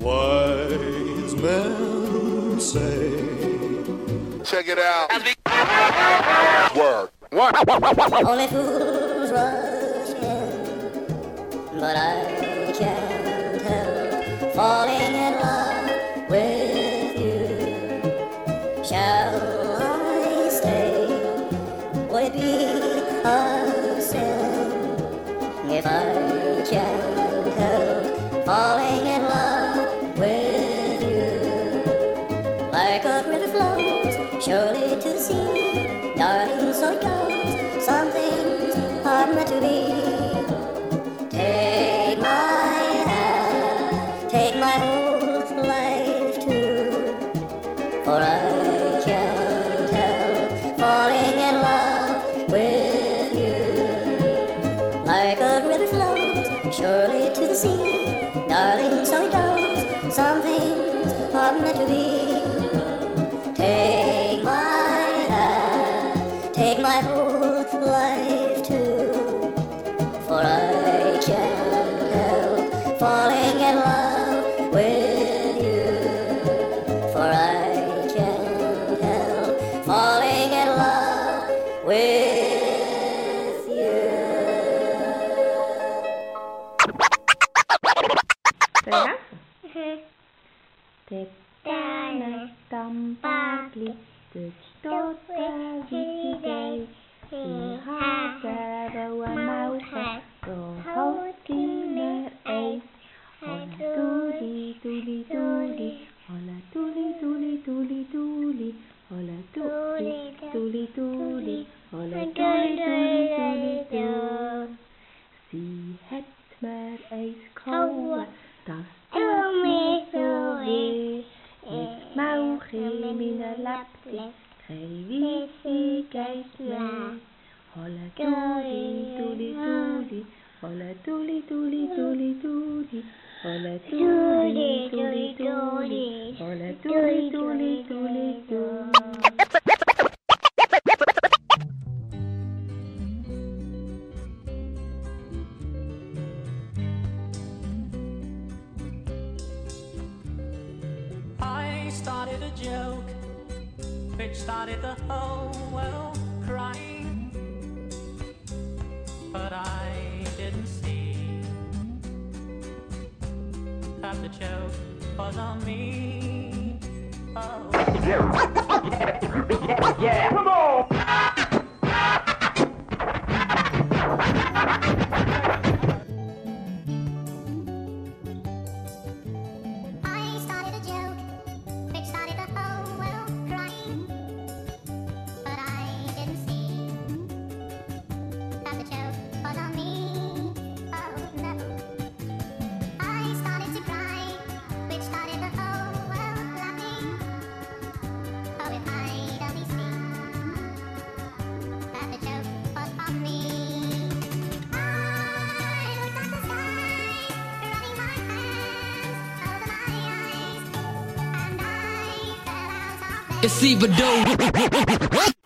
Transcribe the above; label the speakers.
Speaker 1: Wise men say.
Speaker 2: Check it out. Word.
Speaker 3: Only fools rush in, but I can't help falling in love with you. Shall I stay? Would it be a sin if I can't help falling in love with you? Like a river flows surely to the sea, darling, so it goes. Some things are meant to be. Take my hand, take my whole life too, for I can't help falling in love with you. Like a river flows surely to the sea, darling, so it goes. Some things are meant to be. Take my hand, take my whole life too, for I can't help falling in love with you. For I can't help falling in love with you.
Speaker 4: Tänne Tampakli, totta viidei, haasava mauha, rohokkimer ei. Olla tuli, tuli, tuli, olla tuli, tuli, tuli, tuli, olla tuli, tuli, tuli, olla tuli, tuli, tuli, tuli. Zie het maar eens komen, dat doe me zo weer. Ik mag geen minder lapje, geen wisi keisler. Holla tuli, tuli, tuli, holla tuli, tuli, tuli, tuli, holla tuli, tuli, tuli, holla tuli, tuli, tuli, tuli.
Speaker 5: Started a joke, which started the whole world crying, but I didn't see that the joke was on me. Oh. Yeah, come on!
Speaker 6: It's either do